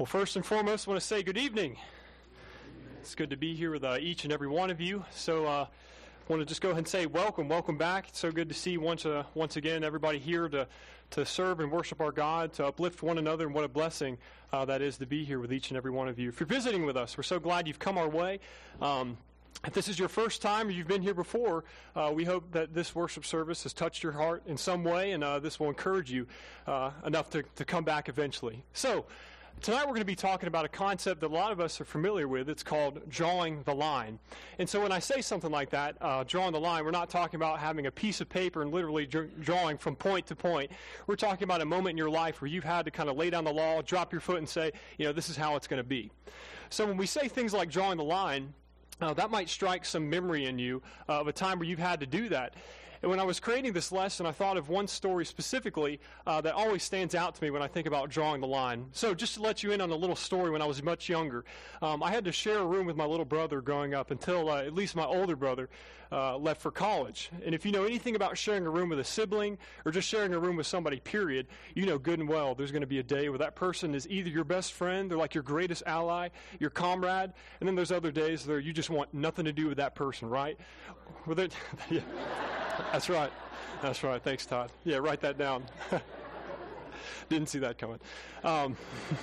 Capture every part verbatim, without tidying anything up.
Well, first and foremost, I want to say good evening. It's good to be here with uh, each and every one of you. So uh, I want to just go ahead and say welcome, welcome back. It's so good to see once uh, once again everybody here to, to serve and worship our God, to uplift one another, and what a blessing uh, that is to be here with each and every one of you. If you're visiting with us, we're so glad you've come our way. Um, If this is your first time or you've been here before, uh, we hope that this worship service has touched your heart in some way, and uh, this will encourage you uh, enough to, to come back eventually. So, tonight we're going to be talking about a concept that a lot of us are familiar with. It's called drawing the line. And so when I say something like that, uh, drawing the line, we're not talking about having a piece of paper and literally dr- drawing from point to point. We're talking about a moment in your life where you've had to kind of lay down the law, drop your foot, and say, you know, this is how it's going to be. So when we say things like drawing the line, Uh, that might strike some memory in you uh, of a time where you've had to do that. And when I was creating this lesson, I thought of one story specifically uh, that always stands out to me when I think about drawing the line. So just to let you in on a little story, when I was much younger, um, I had to share a room with my little brother growing up until uh, at least my older brother uh, left for college. And if you know anything about sharing a room with a sibling or just sharing a room with somebody, period, you know good and well there's going to be a day where that person is either your best friend, they're like your greatest ally, your comrade, and then there's other days where you just want nothing to do with that person, right? Well, yeah. That's right. That's right. Thanks, Todd. Yeah, write that down. Didn't see that coming. Um,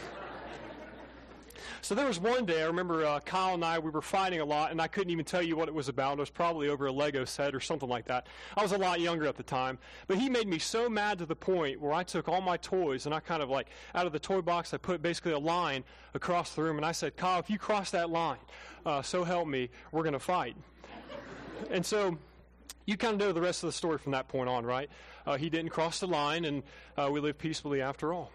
so there was one day, I remember uh, Kyle and I, we were fighting a lot, and I couldn't even tell you what it was about. It was probably over a Lego set or something like that. I was a lot younger at the time. But he made me so mad to the point where I took all my toys, and I kind of like, out of the toy box, I put basically a line across the room, and I said, Kyle, if you cross that line, uh, so help me, we're going to fight. And so you kind of know the rest of the story from that point on, right? Uh, he didn't cross the line, and uh, we lived peacefully after all.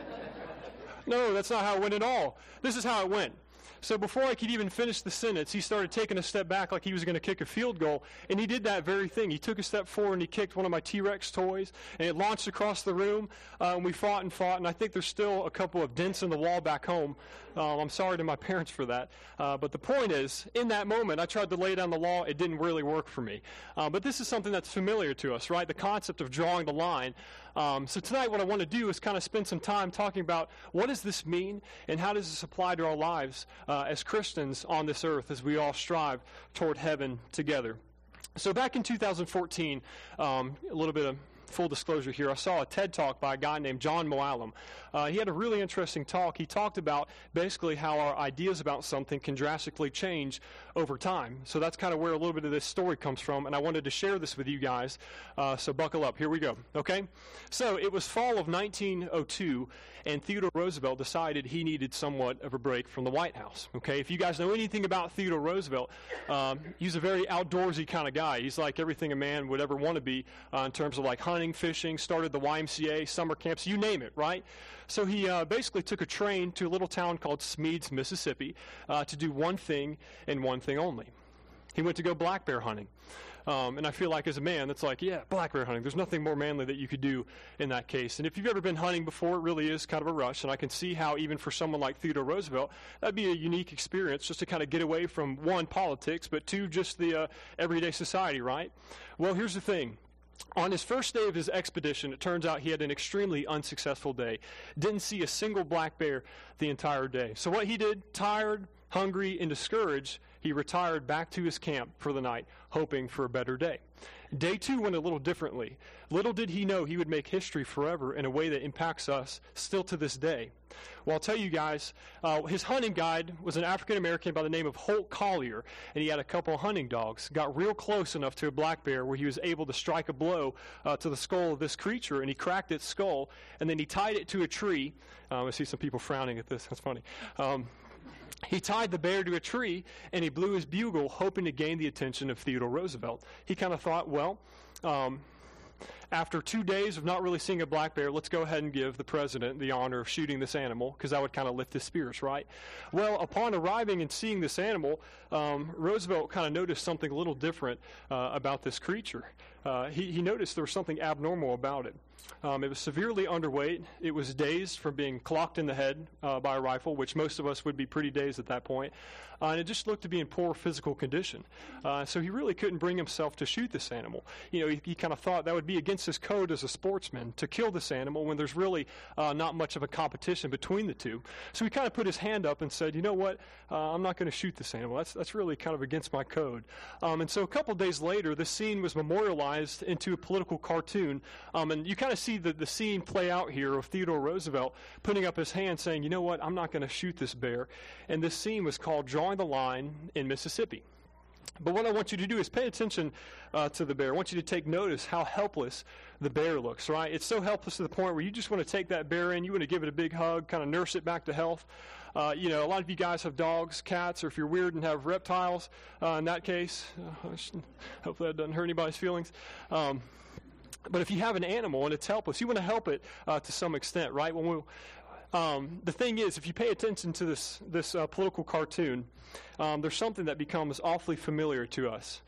No, that's not how it went at all. This is how it went. So before I could even finish the sentence, he started taking a step back like he was going to kick a field goal, and he did that very thing. He took a step forward, and he kicked one of my T-Rex toys, and it launched across the room, uh, and we fought and fought, and I think there's still a couple of dents in the wall back home. Uh, I'm sorry to my parents for that. Uh, but the point is, in that moment, I tried to lay down the law. It didn't really work for me. Uh, but this is something that's familiar to us, right? The concept of drawing the line. Um, so tonight what I want to do is kind of spend some time talking about what does this mean and how does this apply to our lives uh, as Christians on this earth as we all strive toward heaven together. So back in two thousand fourteen, um, a little bit of full disclosure here, I saw a TED Talk by a guy named John Mooallem. Uh, he had a really interesting talk. He talked about basically how our ideas about something can drastically change over time. So that's kind of where a little bit of this story comes from, and I wanted to share this with you guys. Uh, so buckle up. Here we go. Okay? So it was fall of nineteen oh two, and Theodore Roosevelt decided he needed somewhat of a break from the White House. Okay? If you guys know anything about Theodore Roosevelt, um, he's a very outdoorsy kind of guy. He's like everything a man would ever want to be uh, in terms of like hunting, fishing, started the Y M C A, summer camps, you name it, right? So he uh, basically took a train to a little town called Smedes, Mississippi, uh, to do one thing and one thing only. He went to go black bear hunting. Um, and I feel like as a man, that's like, yeah, black bear hunting. There's nothing more manly that you could do in that case. And if you've ever been hunting before, it really is kind of a rush. And I can see how even for someone like Theodore Roosevelt, that'd be a unique experience just to kind of get away from, one, politics, but two, just the uh, everyday society, right? Well, here's the thing. On his first day of his expedition, it turns out he had an extremely unsuccessful day. Didn't see a single black bear the entire day. So what he did, tired, hungry, and discouraged, he retired back to his camp for the night, hoping for a better day. Day two went a little differently. Little did he know he would make history forever in a way that impacts us still to this day. Well, I'll tell you guys, uh, his hunting guide was an African-American by the name of Holt Collier, and he had a couple of hunting dogs. Got real close enough to a black bear where he was able to strike a blow uh, to the skull of this creature, and he cracked its skull, and then he tied it to a tree. Um, I see some people frowning at this. That's funny. Um, He tied the bear to a tree, and he blew his bugle, hoping to gain the attention of Theodore Roosevelt. He kind of thought, well, um, after two days of not really seeing a black bear, let's go ahead and give the president the honor of shooting this animal, because that would kind of lift his spirits, right? Well, upon arriving and seeing this animal, um, Roosevelt kind of noticed something a little different uh, about this creature. Uh, he, he noticed there was something abnormal about it. Um, it was severely underweight. It was dazed from being clocked in the head uh, by a rifle, which most of us would be pretty dazed at that point. Uh, and it just looked to be in poor physical condition. Uh, so he really couldn't bring himself to shoot this animal. You know, he, he kind of thought that would be against against his code as a sportsman to kill this animal when there's really uh, not much of a competition between the two. So he kind of put his hand up and said, you know what, uh, I'm not going to shoot this animal. That's that's really kind of against my code. Um, and so a couple days later, this scene was memorialized into a political cartoon. Um, and you kind of see the, the scene play out here of Theodore Roosevelt putting up his hand saying, you know what, I'm not going to shoot this bear. And this scene was called Drawing the Line in Mississippi. But what I want you to do is pay attention uh, to the bear. I want you to take notice how helpless the bear looks, right? It's so helpless to the point where you just want to take that bear in, you want to give it a big hug, kind of nurse it back to health. Uh, you know, a lot of you guys have dogs, cats, or if you're weird and have reptiles, uh, in that case, uh, hopefully that doesn't hurt anybody's feelings. Um, but if you have an animal and it's helpless, you want to help it uh, to some extent, right? When we, um, the thing is, if you pay attention to this, this uh, political cartoon, um, there's something that becomes awfully familiar to us.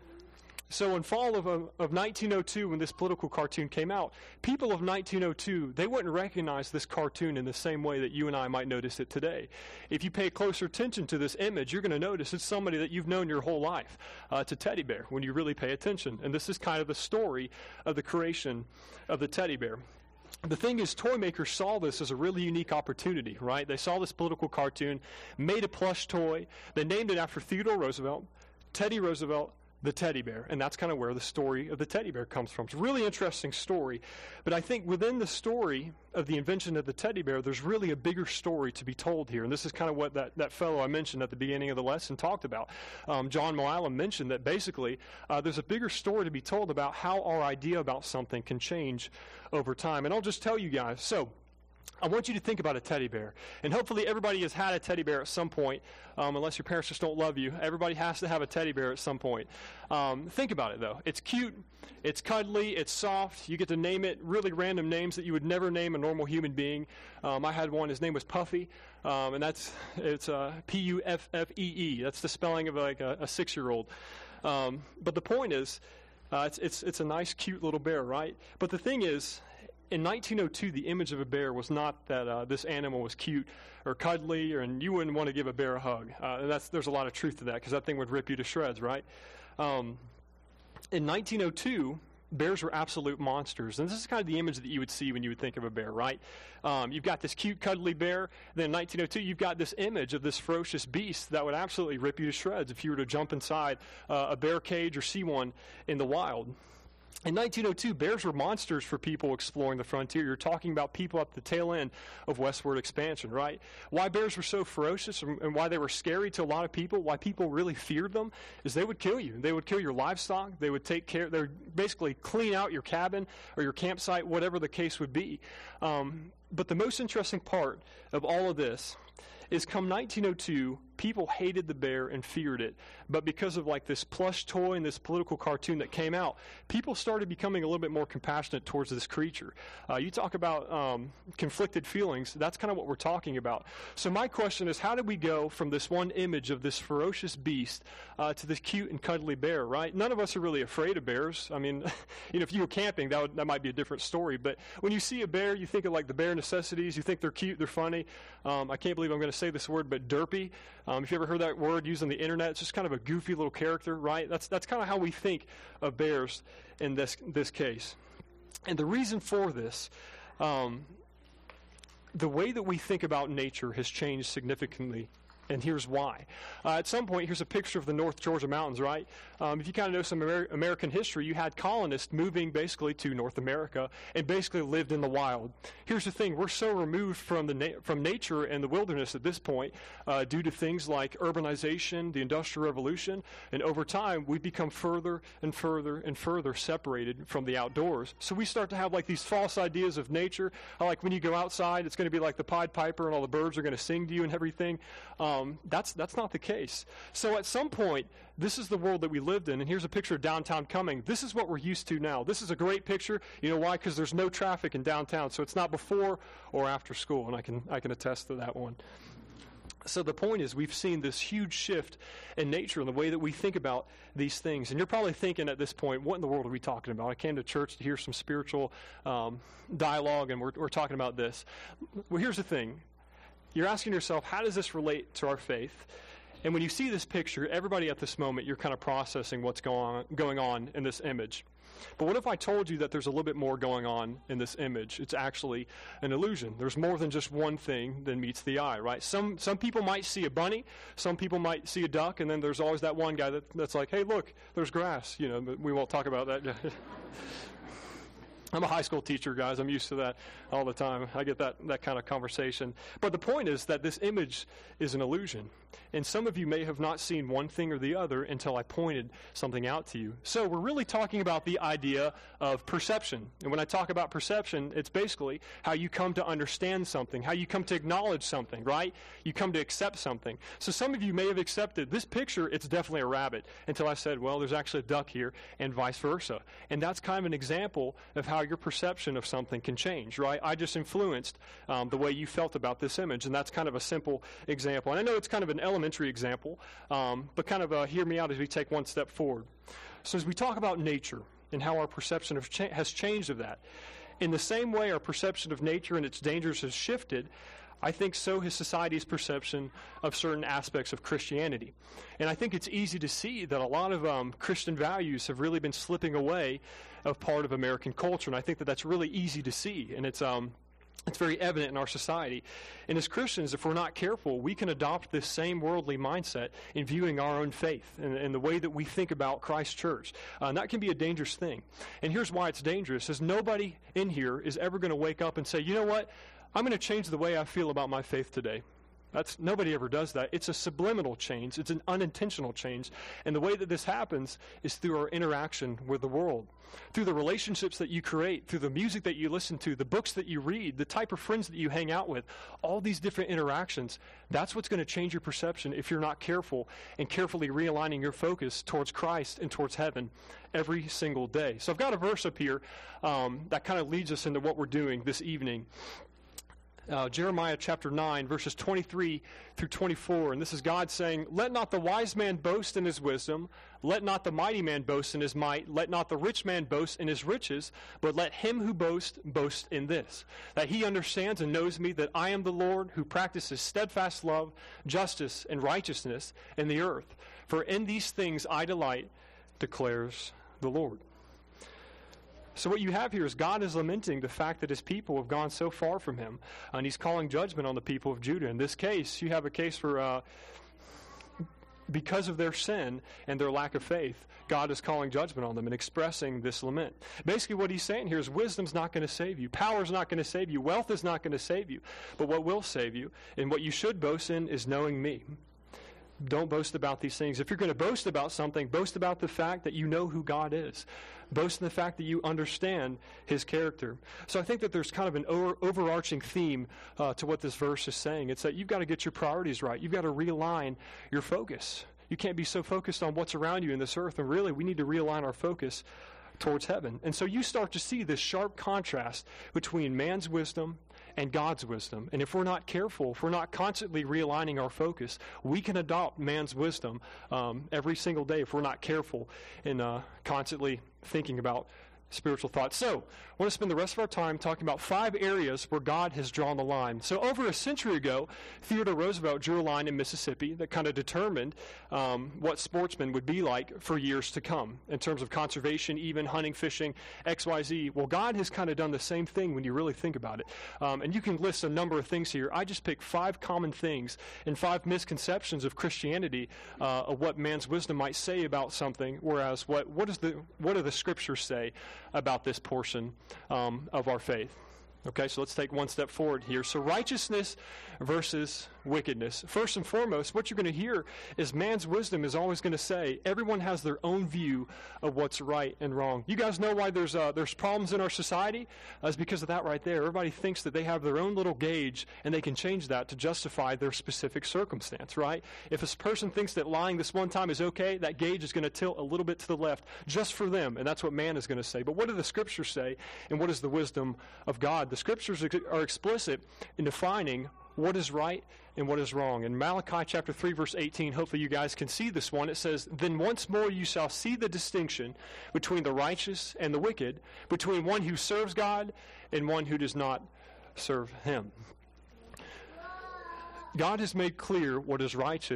So in fall of, of nineteen oh two, when this political cartoon came out, people of nineteen oh two, they wouldn't recognize this cartoon in the same way that you and I might notice it today. If you pay closer attention to this image, you're going to notice it's somebody that you've known your whole life. Uh, it's a teddy bear when you really pay attention. And this is kind of the story of the creation of the teddy bear. The thing is, toy makers saw this as a really unique opportunity, right? They saw this political cartoon, made a plush toy, they named it after Theodore Roosevelt, Teddy Roosevelt, the teddy bear, and that's kind of where the story of the teddy bear comes from. It's a really interesting story, but I think within the story of the invention of the teddy bear, there's really a bigger story to be told here, and this is kind of what that, that fellow I mentioned at the beginning of the lesson talked about. Um, John Mooallem mentioned that basically uh, there's a bigger story to be told about how our idea about something can change over time, and I'll just tell you guys. So I want you to think about a teddy bear, and hopefully everybody has had a teddy bear at some point, um, unless your parents just don't love you. Everybody has to have a teddy bear at some point. Um, think about it, though. It's cute, it's cuddly, it's soft. You get to name it really random names that you would never name a normal human being. Um, I had one. His name was Puffy, um, and that's it's uh, P U F F E E. That's the spelling of like a, a six-year-old. Um, but the point is, uh, it's, it's, it's a nice, cute little bear, right? But the thing is, in nineteen oh two, the image of a bear was not that uh, this animal was cute or cuddly, or, and you wouldn't want to give a bear a hug. Uh, and that's, there's a lot of truth to that, because that thing would rip you to shreds, right? Um, in nineteen oh two, bears were absolute monsters. And this is kind of the image that you would see when you would think of a bear, right? Um, you've got this cute, cuddly bear. Then in nineteen oh two, you've got this image of this ferocious beast that would absolutely rip you to shreds if you were to jump inside uh, a bear cage or see one in the wild. In nineteen oh two, bears were monsters for people exploring the frontier. You're talking about people at the tail end of westward expansion, right? Why bears were so ferocious and why they were scary to a lot of people, why people really feared them, is they would kill you. They would kill your livestock. They would take care, they would basically clean out your cabin or your campsite, whatever the case would be. Um, but the most interesting part of all of this is come nineteen oh two, people hated the bear and feared it. But because of like this plush toy and this political cartoon that came out, people started becoming a little bit more compassionate towards this creature. Uh, you talk about um, conflicted feelings, that's kind of what we're talking about. So my question is, how did we go from this one image of this ferocious beast uh, to this cute and cuddly bear, right? None of us are really afraid of bears. I mean, you know, if you were camping, that, would, that might be a different story. But when you see a bear, you think of like the bare necessities. You think they're cute, they're funny. Um, I can't believe I'm going to say this word, but derpy. Um, if you ever heard that word used on the internet, it's just kind of a goofy little character, right? That's that's kind of how we think of bears in this this case. And the reason for this, um, the way that we think about nature has changed significantly. And here's why. Uh, at some point, here's a picture of the North Georgia mountains, right? Um, if you kind of know some Amer- American history, you had colonists moving basically to North America and basically lived in the wild. Here's the thing. We're so removed from the na- from nature and the wilderness at this point uh, due to things like urbanization, the Industrial Revolution, and over time, we've become further and further and further separated from the outdoors. So we start to have like these false ideas of nature. Uh, like when you go outside, it's going to be like the Pied Piper and all the birds are going to sing to you and everything. Um, Um, that's that's not the case. So at some point, this is the world that we lived in, and here's a picture of downtown Cumming. This is what we're used to now. This is a great picture. You know why? Because there's no traffic in downtown, so it's not before or after school, and I can I can attest to that one. So the point is, we've seen this huge shift in nature and the way that we think about these things. And you're probably thinking at this point, what in the world are we talking about? I came to church to hear some spiritual um, dialogue, and we're, we're talking about this. Well, here's the thing. You're asking yourself, how does this relate to our faith? And when you see this picture, everybody at this moment, you're kind of processing what's going on, going on in this image. But what if I told you that there's a little bit more going on in this image? It's actually an illusion. There's more than just one thing that meets the eye, right? Some some people might see a bunny, some people might see a duck, and then there's always that one guy that, that's like, hey, look, there's grass. You know, but we won't talk about that. I'm a high school teacher, guys. I'm used to that all the time. I get that, that kind of conversation. But the point is that this image is an illusion. And some of you may have not seen one thing or the other until I pointed something out to you. So we're really talking about the idea of perception. And when I talk about perception, it's basically how you come to understand something, how you come to acknowledge something, right? You come to accept something. So some of you may have accepted this picture, it's definitely a rabbit, until I said, well, there's actually a duck here, and vice versa. And that's kind of an example of how your perception of something can change, right? I just influenced um, the way you felt about this image, and that's kind of a simple example. And I know it's kind of an elementary example, um, but kind of uh, hear me out as we take one step forward. So as we talk about nature and how our perception of cha- has changed of that, in the same way our perception of nature and its dangers has shifted, I think so has society's perception of certain aspects of Christianity. And I think it's easy to see that a lot of um, Christian values have really been slipping away of part of American culture. And I think that that's really easy to see. And it's um, it's very evident in our society. And as Christians, if we're not careful, we can adopt this same worldly mindset in viewing our own faith and, and the way that we think about Christ Church. Uh, and that can be a dangerous thing. And here's why it's dangerous, is nobody in here is ever going to wake up and say, you know what, I'm going to change the way I feel about my faith today. That's, nobody ever does that. It's a subliminal change. It's an unintentional change. And the way that this happens is through our interaction with the world, through the relationships that you create, through the music that you listen to, the books that you read, the type of friends that you hang out with, all these different interactions. That's what's going to change your perception if you're not careful and carefully realigning your focus towards Christ and towards heaven every single day. So I've got a verse up here um, that kind of leads us into what we're doing this evening. Uh, Jeremiah chapter nine, verses twenty-three through twenty-four. And this is God saying, let not the wise man boast in his wisdom, let not the mighty man boast in his might, let not the rich man boast in his riches, but let him who boasts boast in this, that he understands and knows me, that I am the Lord who practices steadfast love, justice, and righteousness in the earth. For in these things I delight, declares the Lord. So what you have here is God is lamenting the fact that his people have gone so far from him, and he's calling judgment on the people of Judah. In this case, you have a case for, uh, because of their sin and their lack of faith, God is calling judgment on them and expressing this lament. Basically what he's saying here is wisdom's not going to save you. Power's not going to save you. Wealth is not going to save you. But what will save you, and what you should boast in, is knowing me. Don't boast about these things. If you're going to boast about something, boast about the fact that you know who God is. Boast in the fact that you understand his character. So I think that there's kind of an over, overarching theme uh, to what this verse is saying. It's that you've got to get your priorities right. You've got to realign your focus. You can't be so focused on what's around you in this earth, and really we need to realign our focus towards heaven. And so you start to see this sharp contrast between man's wisdom and God's wisdom. And if we're not careful, if we're not constantly realigning our focus, we can adopt man's wisdom um, every single day if we're not careful in uh, constantly thinking about spiritual thoughts. So, I want to spend the rest of our time talking about five areas where God has drawn the line. So, over a century ago, Theodore Roosevelt drew a line in Mississippi that kind of determined um, what sportsmen would be like for years to come in terms of conservation, even hunting, fishing, X Y Z. Well, God has kind of done the same thing when you really think about it. Um, and you can list a number of things here. I just picked five common things and five misconceptions of Christianity, uh, of what man's wisdom might say about something, whereas what what is the what do the scriptures say about this portion um, of our faith. Okay, so let's take one step forward here. So righteousness versus wickedness. First and foremost, what you're going to hear is man's wisdom is always going to say everyone has their own view of what's right and wrong. You guys know why there's uh, there's problems in our society? Uh, it's because of that right there. Everybody thinks that they have their own little gauge and they can change that to justify their specific circumstance, right? If a person thinks that lying this one time is okay, that gauge is going to tilt a little bit to the left just for them, and that's what man is going to say. But what do the scriptures say, and what is the wisdom of God? The scriptures are explicit in defining what is right and what is wrong. In Malachi chapter three, verse eighteen, hopefully you guys can see this one. It says, "Then once more you shall see the distinction between the righteous and the wicked, between one who serves God and one who does not serve him." God has made clear what is righteous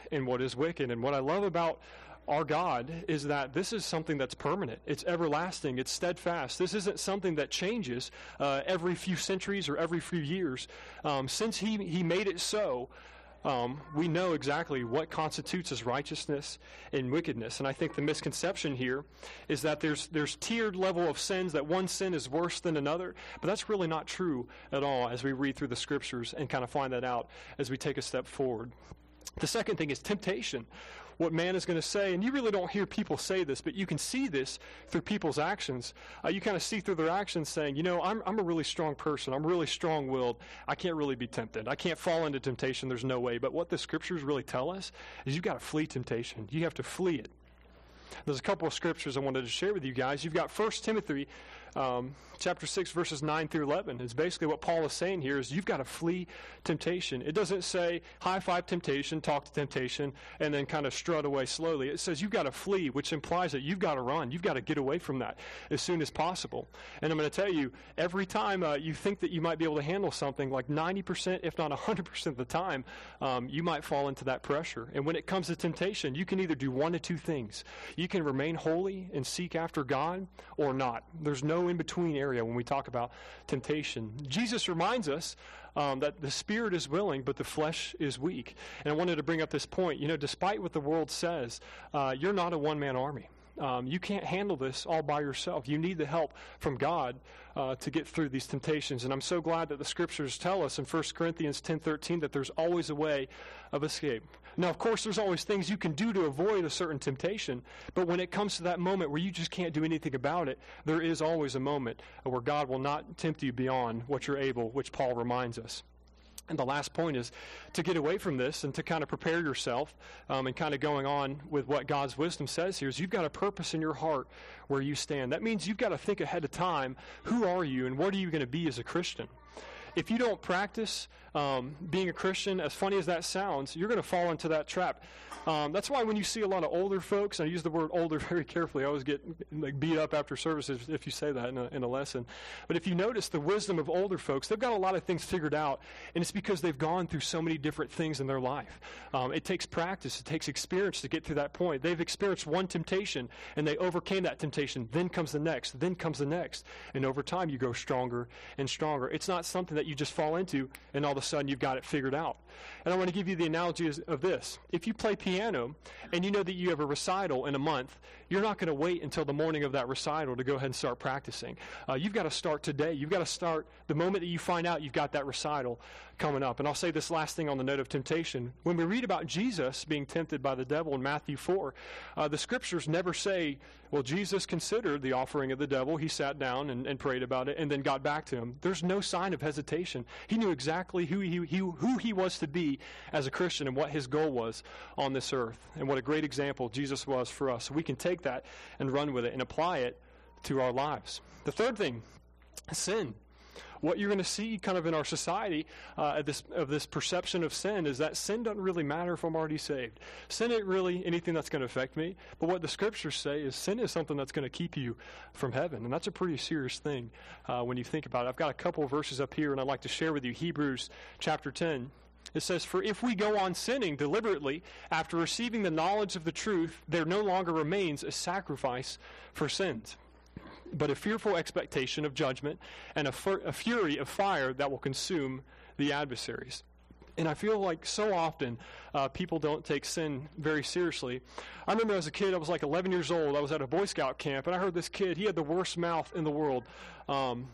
and what is wicked. And what I love about our God is that this is something that's permanent. It's everlasting. It's steadfast. This isn't something that changes uh, every few centuries or every few years. Um, since he, he made it so, um, we know exactly what constitutes as righteousness and wickedness. And I think the misconception here is that there's there's tiered level of sins, that one sin is worse than another. But that's really not true at all as we read through the scriptures and kind of find that out as we take a step forward. The second thing is temptation. What man is going to say, and you really don't hear people say this, but you can see this through people's actions. Uh, you kind of see through their actions saying, you know, I'm, I'm a really strong person. I'm really strong-willed. I can't really be tempted. I can't fall into temptation. There's no way. But what the scriptures really tell us is you've got to flee temptation. You have to flee it. There's a couple of scriptures I wanted to share with you guys. You've got First Timothy um, chapter six, verses nine through eleven. It's basically what Paul is saying here is you've got to flee temptation. It doesn't say high-five temptation, talk to temptation, and then kind of strut away slowly. It says you've got to flee, which implies that you've got to run. You've got to get away from that as soon as possible. And I'm going to tell you, every time uh, you think that you might be able to handle something, like ninety percent, if not one hundred percent of the time, um, you might fall into that pressure. And when it comes to temptation, you can either do one of two things. You can remain holy and seek after God or not. There's no in-between area when we talk about temptation. Jesus reminds us um, that the spirit is willing, but the flesh is weak. And I wanted to bring up this point. You know, despite what the world says, uh, you're not a one-man army. Um, you can't handle this all by yourself. You need the help from God uh, to get through these temptations. And I'm so glad that the scriptures tell us in First Corinthians ten thirteen that there's always a way of escape. Now, of course, there's always things you can do to avoid a certain temptation, but when it comes to that moment where you just can't do anything about it, there is always a moment where God will not tempt you beyond what you're able, which Paul reminds us. And the last point is to get away from this and to kind of prepare yourself um, and kind of going on with what God's wisdom says here is you've got a purpose in your heart where you stand. That means you've got to think ahead of time, who are you and what are you going to be as a Christian? If you don't practice um, being a Christian, as funny as that sounds, you're going to fall into that trap. Um, that's why when you see a lot of older folks, and I use the word older very carefully, I always get like, beat up after services if you say that in a, in a lesson. But if you notice the wisdom of older folks, they've got a lot of things figured out, and it's because they've gone through so many different things in their life. Um, it takes practice. It takes experience to get to that point. They've experienced one temptation, and they overcame that temptation. Then comes the next. Then comes the next. And over time, you grow stronger and stronger. It's not something that you just fall into, and all of a sudden you've got it figured out. And I want to give you the analogy of this. If you play piano and you know that you have a recital in a month, you're not going to wait until the morning of that recital to go ahead and start practicing. Uh, you've got to start today. You've got to start the moment that you find out you've got that recital coming up. And I'll say this last thing on the note of temptation. When we read about Jesus being tempted by the devil in Matthew four, uh, the scriptures never say, well, Jesus considered the offering of the devil. He sat down and, and prayed about it and then got back to him. There's no sign of hesitation. He knew exactly who he, he, who he was to be as a Christian and what his goal was on this earth. And what a great example Jesus was for us. So we can take that and run with it and apply it to our lives. The third thing, sin. What you're going to see kind of in our society uh, this, of this perception of sin is that sin doesn't really matter if I'm already saved. Sin ain't really anything that's going to affect me. But what the scriptures say is sin is something that's going to keep you from heaven. And that's a pretty serious thing uh, when you think about it. I've got a couple of verses up here, and I'd like to share with you Hebrews chapter ten. It says, for if we go on sinning deliberately after receiving the knowledge of the truth, there no longer remains a sacrifice for sins, but a fearful expectation of judgment and a, fur- a fury of fire that will consume the adversaries. And I feel like so often uh, people don't take sin very seriously. I remember as a kid, I was like eleven years old. I was at a Boy Scout camp, and I heard this kid, he had the worst mouth in the world. Um,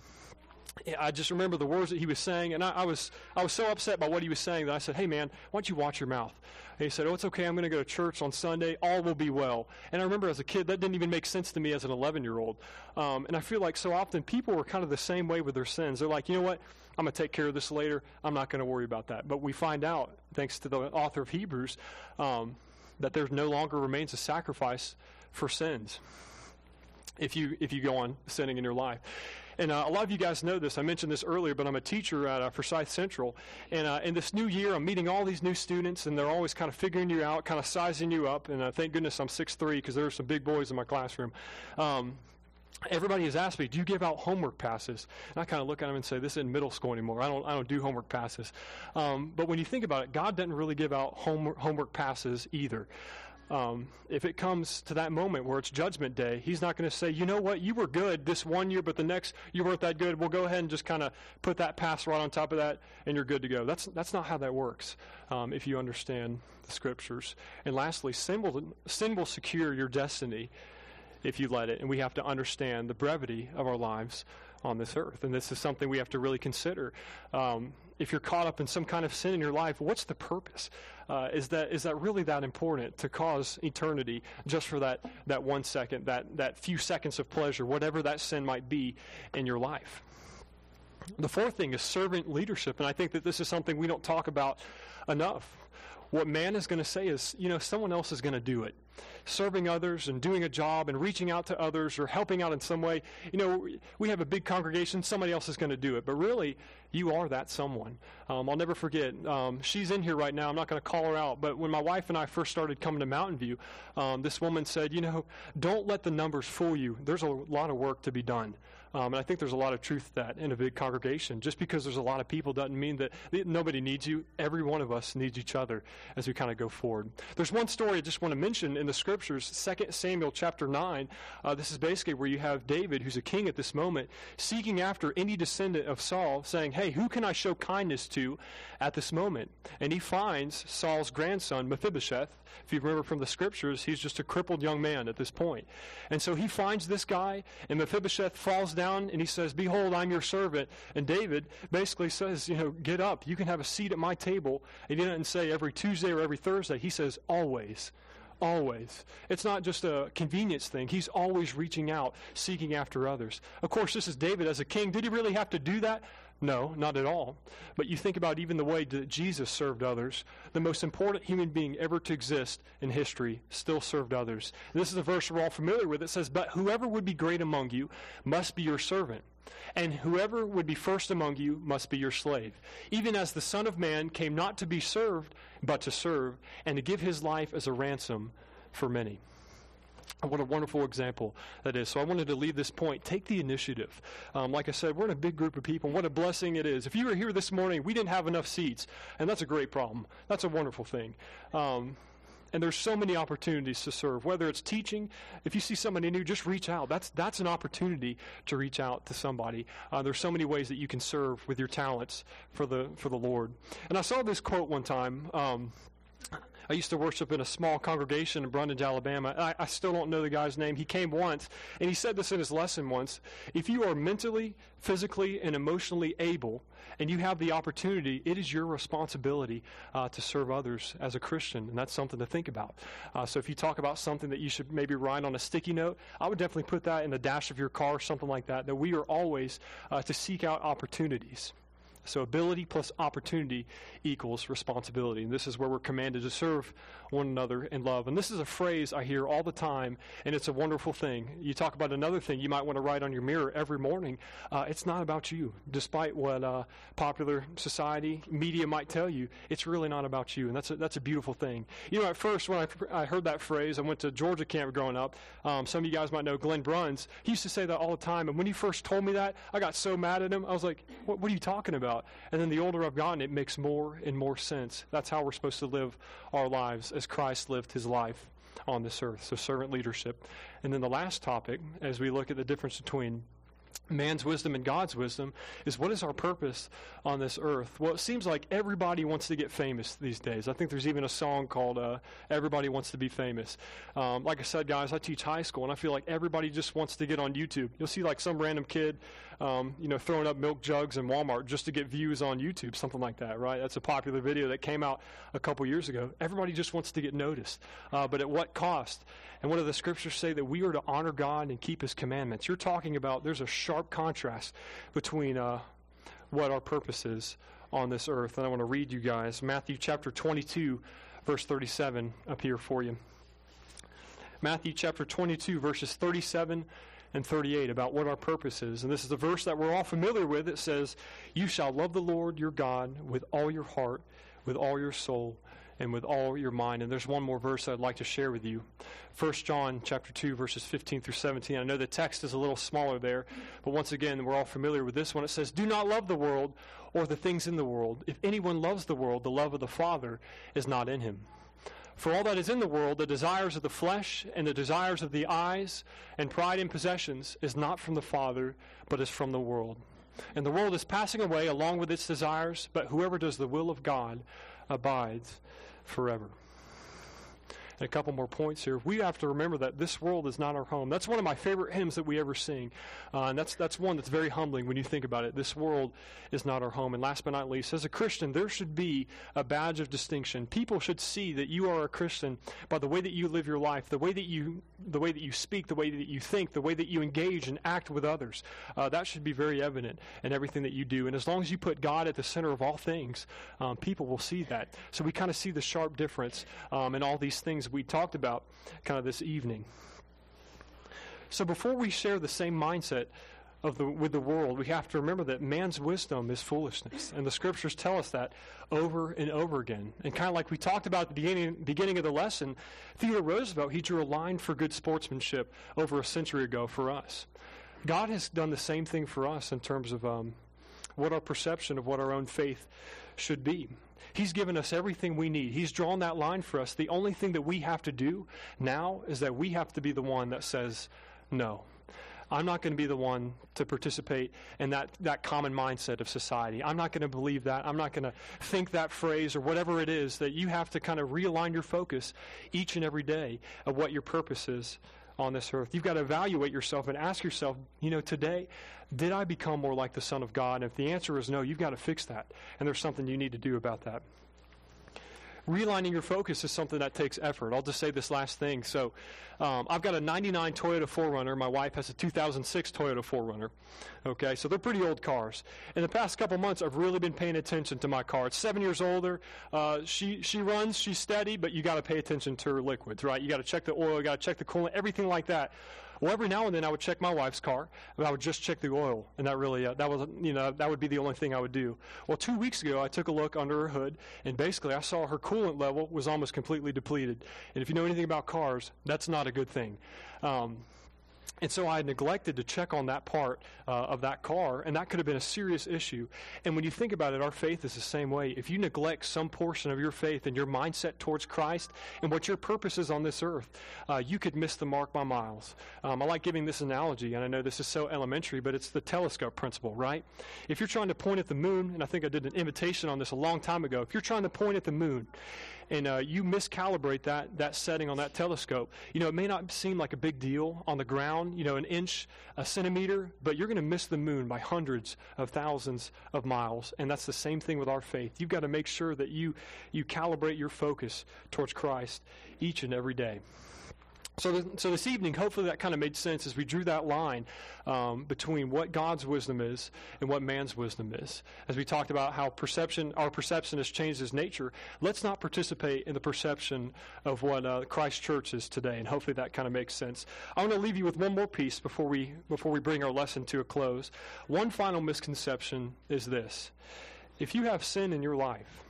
I just remember the words that he was saying, and I, I was I was so upset by what he was saying that I said, hey, man, why don't you watch your mouth? And he said, oh, it's okay, I'm going to go to church on Sunday. All will be well. And I remember as a kid, that didn't even make sense to me as an eleven-year-old. Um, and I feel like so often people are kind of the same way with their sins. They're like, you know what, I'm going to take care of this later. I'm not going to worry about that. But we find out, thanks to the author of Hebrews, um, that there no longer remains a sacrifice for sins if you if you go on sinning in your life. And uh, a lot of you guys know this. I mentioned this earlier, but I'm a teacher at uh, Forsyth Central. And uh, in this new year, I'm meeting all these new students, and they're always kind of figuring you out, kind of sizing you up. And uh, thank goodness I'm six three because there are some big boys in my classroom. Um, everybody has asked me, do you give out homework passes? And I kind of look at them and say, this isn't middle school anymore. I don't I don't do homework passes. Um, but when you think about it, God doesn't really give out home, homework passes either. Um, if it comes to that moment where it's judgment day, he's not going to say, you know what, you were good this one year, but the next you weren't that good. We'll go ahead and just kind of put that pass right on top of that, and you're good to go. That's that's not how that works, um, if you understand the Scriptures. And lastly, sin will, sin will secure your destiny if you let it, and we have to understand the brevity of our lives on this earth. And this is something we have to really consider. Um, if you're caught up in some kind of sin in your life, what's the purpose? Uh, is that is that really that important to cause eternity just for that that one second, that that few seconds of pleasure, whatever that sin might be in your life? The fourth thing is servant leadership, and I think that this is something we don't talk about enough. What man is going to say is, you know, someone else is going to do it. Serving others and doing a job and reaching out to others or helping out in some way. You know, we have a big congregation, somebody else is going to do it. But really, you are that someone. Um, I'll never forget, um, she's in here right now. I'm not going to call her out. But when my wife and I first started coming to Mountain View, um, this woman said, you know, don't let the numbers fool you. There's a lot of work to be done. Um, and I think there's a lot of truth to that in a big congregation. Just because there's a lot of people doesn't mean that nobody needs you. Every one of us needs each other as we kind of go forward. There's one story I just want to mention in the Scriptures, Second Samuel chapter nine. Uh, this is basically where you have David, who's a king at this moment, seeking after any descendant of Saul, saying, hey, who can I show kindness to at this moment? And he finds Saul's grandson, Mephibosheth. If you remember from the Scriptures, he's just a crippled young man at this point. And so he finds this guy, and Mephibosheth falls down, and he says, behold, I'm your servant. And David basically says, you know, get up. You can have a seat at my table. And he doesn't say every Tuesday or every Thursday. He says always. Always. It's not just a convenience thing. He's always reaching out, seeking after others. Of course, this is David as a king. Did he really have to do that? No, not at all. But you think about even the way that Jesus served others. The most important human being ever to exist in history still served others. And this is a verse we're all familiar with. It says, but whoever would be great among you must be your servant. And whoever would be first among you must be your slave. Even as the Son of Man came not to be served, but to serve, and to give his life as a ransom for many. What a wonderful example that is. So I wanted to leave this point. Take the initiative. Um, like I said, we're in a big group of people. What a blessing it is. If you were here this morning, we didn't have enough seats, and that's a great problem. That's a wonderful thing. Um, and there's so many opportunities to serve, whether it's teaching. If you see somebody new, just reach out. That's that's an opportunity to reach out to somebody. Uh, there's so many ways that you can serve with your talents for the for the Lord. And I saw this quote one time. Um, I used to worship in a small congregation in Brundage, Alabama. I, I still don't know the guy's name. He came once, and he said this in his lesson once. If you are mentally, physically, and emotionally able, and you have the opportunity, it is your responsibility uh, to serve others as a Christian, and that's something to think about. Uh, so if you talk about something that you should maybe write on a sticky note, I would definitely put that in the dash of your car, something like that, that we are always uh, to seek out opportunities. So ability plus opportunity equals responsibility. And this is where we're commanded to serve one another in love. And this is a phrase I hear all the time, and it's a wonderful thing. You talk about another thing you might want to write on your mirror every morning. Uh, it's not about you. Despite what uh, popular society, media might tell you, it's really not about you. And that's a, that's a beautiful thing. You know, at first when I, I heard that phrase, I went to Georgia camp growing up. Um, some of you guys might know Glenn Bruns. He used to say that all the time. And when he first told me that, I got so mad at him. I was like, what, what are you talking about? And then the older I've gotten, it makes more and more sense. That's how we're supposed to live our lives as Christ lived his life on this earth. So servant leadership. And then the last topic, as we look at the difference between man's wisdom and God's wisdom, is what is our purpose on this earth? Well, it seems like everybody wants to get famous these days. I think there's even a song called uh, Everybody Wants to Be Famous. Um, like I said, guys, I teach high school, and I feel like everybody just wants to get on YouTube. You'll see like some random kid, um, you know, throwing up milk jugs in Walmart just to get views on YouTube, something like that, right? That's a popular video that came out a couple years ago. Everybody just wants to get noticed, uh, but at what cost? And what do the scriptures say? That we are to honor God and keep his commandments. You're talking about there's a sharp contrast between uh, what our purpose is on this earth. And I want to read you guys Matthew chapter twenty-two, verse thirty-seven up here for you. Matthew chapter twenty-two, verses thirty-seven and thirty-eight, about what our purpose is. And this is a verse that we're all familiar with. It says, you shall love the Lord your God with all your heart, with all your soul, and with all your mind. And there's one more verse I'd like to share with you. First John chapter two, verses fifteen through seventeen. I know the text is a little smaller there, but once again, we're all familiar with this one. It says, "Do not love the world or the things in the world. If anyone loves the world, the love of the Father is not in him. For all that is in the world, the desires of the flesh and the desires of the eyes and pride in possessions is not from the Father, but is from the world. And the world is passing away along with its desires, but whoever does the will of God abides forever." And a couple more points here. We have to remember that this world is not our home. That's one of my favorite hymns that we ever sing. Uh, and that's that's one that's very humbling when you think about it. This world is not our home. And last but not least, as a Christian, there should be a badge of distinction. People should see that you are a Christian by the way that you live your life, the way that you the way that you speak, the way that you think, the way that you engage and act with others. Uh, that should be very evident in everything that you do. And as long as you put God at the center of all things, um, people will see that. So we kind of see the sharp difference um, in all these things we talked about kind of this evening. So before we share the same mindset of the with the world, we have to remember that man's wisdom is foolishness. And the scriptures tell us that over and over again. And kind of like we talked about at the beginning, beginning of the lesson, Theodore Roosevelt, he drew a line for good sportsmanship over a century ago for us. God has done the same thing for us in terms of um, what our perception of what our own faith should be. He's given us everything we need. He's drawn that line for us. The only thing that we have to do now is that we have to be the one that says, no, I'm not going to be the one to participate in that, that common mindset of society. I'm not going to believe that. I'm not going to think that phrase or whatever it is. That you have to kind of realign your focus each and every day of what your purpose is on this earth. You've got to evaluate yourself and ask yourself, you know, today, did I become more like the Son of God? And if the answer is no, you've got to fix that. And there's something you need to do about that. Realigning your focus is something that takes effort. I'll just say this last thing. So um, I've got a ninety-nine Toyota four runner. My wife has a two thousand six Toyota four runner. Okay, so they're pretty old cars. In the past couple months, I've really been paying attention to my car. It's seven years older. Uh, she she runs, she's steady, but you got to pay attention to her liquids, right? You got to check the oil, you got to check the coolant, everything like that. Well, every now and then I would check my wife's car, but I would just check the oil, and that really, uh, that was, you know, that would be the only thing I would do. Well, two weeks ago, I took a look under her hood, and basically I saw her coolant level was almost completely depleted. And if you know anything about cars, that's not a good thing. Um, And so I had neglected to check on that part uh, of that car, and that could have been a serious issue. And when you think about it, our faith is the same way. If you neglect some portion of your faith and your mindset towards Christ and what your purpose is on this earth, uh, you could miss the mark by miles. Um, I like giving this analogy, and I know this is so elementary, but it's the telescope principle, right? If you're trying to point at the moon, and I think I did an invitation on this a long time ago, if you're trying to point at the moon, and uh, you miscalibrate that that setting on that telescope, you know, it may not seem like a big deal on the ground, you know, an inch, a centimeter, but you're going to miss the moon by hundreds of thousands of miles. And that's the same thing with our faith. You've got to make sure that you you calibrate your focus towards Christ each and every day. So, th- so this evening, hopefully that kind of made sense as we drew that line um, between what God's wisdom is and what man's wisdom is. As we talked about how perception, our perception has changed his nature, let's not participate in the perception of what uh, Christ Church is today. And hopefully that kind of makes sense. I want to leave you with one more piece before we before we bring our lesson to a close. One final misconception is this: if you have sin in your life,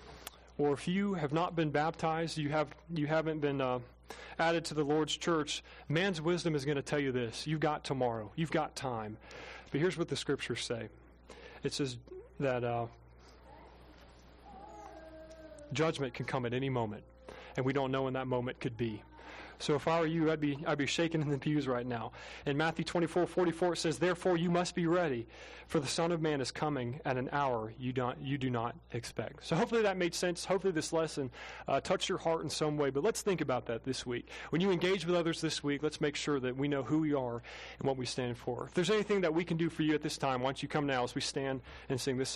or if you have not been baptized, you have you haven't been Uh, added to the Lord's church, man's wisdom is going to tell you this: you've got tomorrow, you've got time. But here's what the scriptures say. It says that uh, judgment can come at any moment, and we don't know when that moment could be. So if I were you, I'd be I'd be shaking in the pews right now. In Matthew twenty-four forty-four, it says, "Therefore you must be ready, for the Son of Man is coming at an hour you don't you do not expect." So hopefully that made sense. Hopefully this lesson uh, touched your heart in some way. But let's think about that this week. When you engage with others this week, let's make sure that we know who we are and what we stand for. If there's anything that we can do for you at this time, why don't you come now as we stand and sing this song.